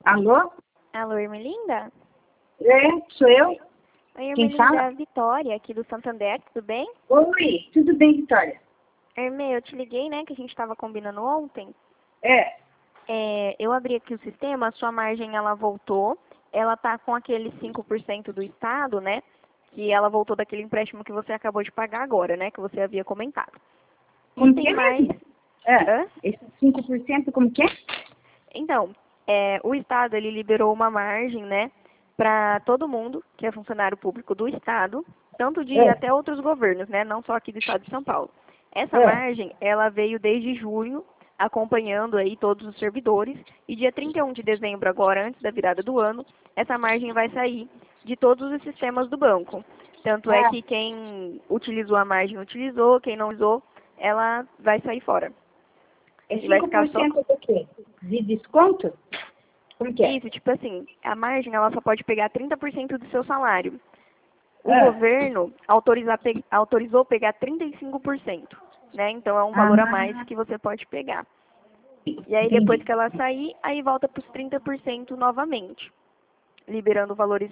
Alô? Alô, Ermelinda? É, sou eu? Oi, Quem Ermelinda, fala? é a Vitória, aqui do Santander, tudo bem? Oi, tudo bem, Vitória? Erme, eu te liguei, né, que a gente estava combinando ontem. É, Eu abri aqui o sistema, a sua margem, ela voltou. Ela tá com aquele 5% do Estado, né, que ela voltou daquele empréstimo que você acabou de pagar agora, né, que você havia comentado. E como que tem é mais... mesmo? É, Hã? esses 5% como que é? Então, o Estado, ele liberou uma margem, né, para todo mundo que é funcionário público do Estado, tanto de É, até outros governos, né, não só aqui do Estado de São Paulo. Essa é. margem, ela veio desde junho, acompanhando aí todos os servidores, e dia 31 de dezembro, agora, antes da virada do ano, essa margem vai sair de todos os sistemas do banco. Tanto é Ah, que quem utilizou a margem utilizou, quem não usou, ela vai sair fora. é E vai ficar só 5% do quê? De desconto? Como que é? isso, tipo assim, a margem ela só pode pegar 30% do seu salário. O Ah, governo autorizou pegar 35%, né? Então é um valor a mais ah, que você pode pegar. E aí depois entendi. que ela sair, aí volta para os 30% novamente, liberando valores